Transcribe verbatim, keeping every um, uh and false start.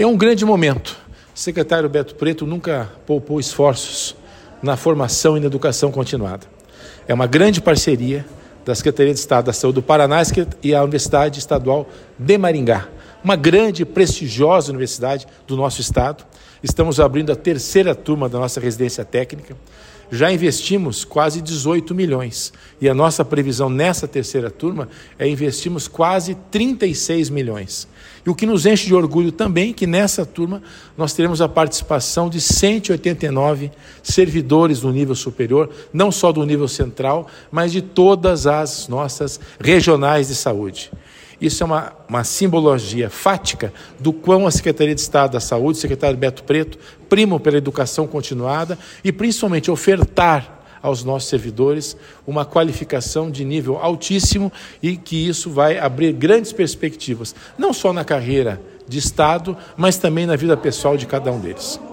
É um grande momento. O secretário Beto Preto nunca poupou esforços na formação e na educação continuada. É uma grande parceria da Secretaria de Estado da Saúde do Paraná e a Universidade Estadual de Maringá, uma grande e prestigiosa universidade do nosso estado. Estamos abrindo a terceira turma da nossa residência técnica. Já investimos quase dezoito milhões e a nossa previsão nessa terceira turma é investirmos quase trinta e seis milhões. E o que nos enche de orgulho também é que nessa turma nós teremos a participação de cento e oitenta e nove servidores do nível superior, não só do nível central, mas de todas as nossas regionais de saúde. Isso é uma, uma simbologia fática do quão a Secretaria de Estado da Saúde, o secretário Beto Preto, primam pela educação continuada e principalmente ofertar aos nossos servidores uma qualificação de nível altíssimo e que isso vai abrir grandes perspectivas, não só na carreira de Estado, mas também na vida pessoal de cada um deles.